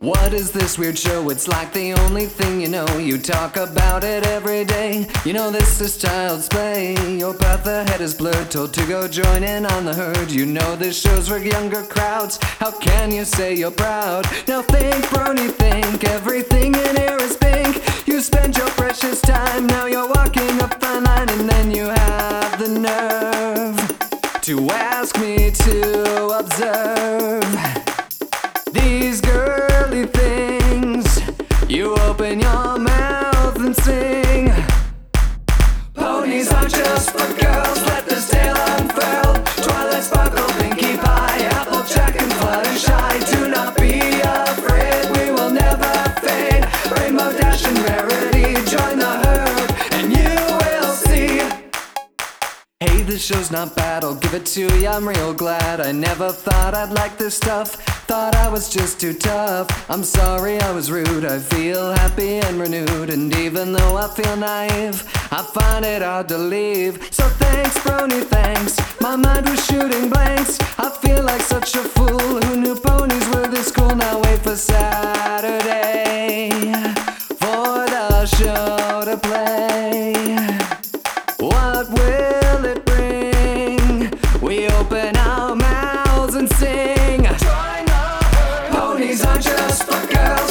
What is this weird show? It's like the only thing you know. You talk about it every day. You know this is child's play. Your path ahead is blurred, told to go join in on the herd. You know this show's for younger crowds. How can you say you're proud? Now think, brony, think. Everything in here is pink. You spend your precious time. Now you're walking up the line, and then you have the nerve to ask me to observe these girly things. You open your mouth and sing. Ponies aren't just for girls, let this tale unfurl. Twilight sparkle, pinkie pie, applejack and fluttershy. Do not be afraid, we will never fade. Rainbow dash and rarity, join the herd and you will see. Hey, this show's not bad, I'll give it to ya, I'm real glad. I never thought I'd like this stuff, thought I was just too tough. I'm sorry I was rude, I feel happy and renewed. And even though I feel naive, I find it hard to leave. So thanks, brony, thanks, my mind was shooting blanks. I feel like such a fool, who knew ponies were this cool. Now wait for Saturday for the show to play. What will it bring? We open our mouths and sing. Ponies aren't just for girls.